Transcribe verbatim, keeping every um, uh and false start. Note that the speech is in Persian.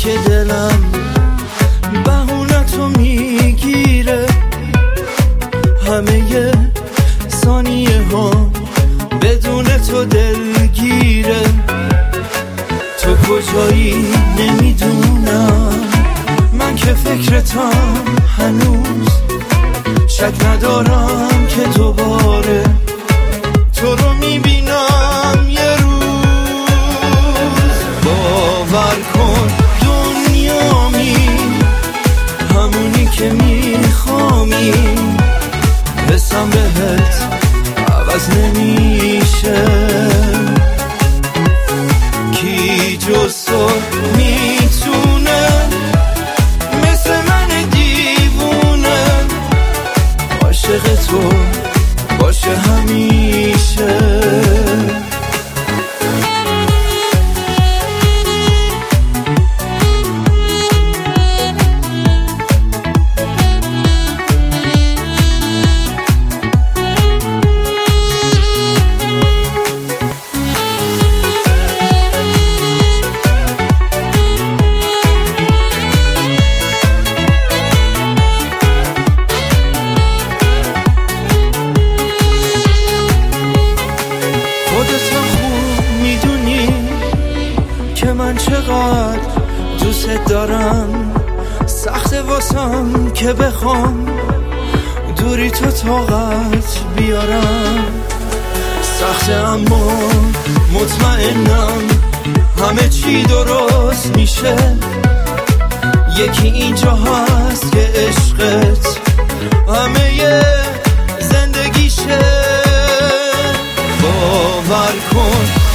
که دلم بهونه تو میگیره، همه ثانیه ها بدون تو دلگیره. تو کجایی نمیدونم، من که فکرتم هنوز، شک ندارم که دوباره تو رو میبینم یه روز. باور کن دنیامی همونی که میخوامی، حسم بهت عوض نمیشه. کی جز تو میتونه مثل من دیوونه عاشق تو باشه همیشه. من چقدر دوست دارم، سخت واسم که بخوام دوری تو طاقت بیارم. سخت اما مطمئنم همه چی درست میشه. یکی اینجا هست که عشقت همه زندگیشه. باور کن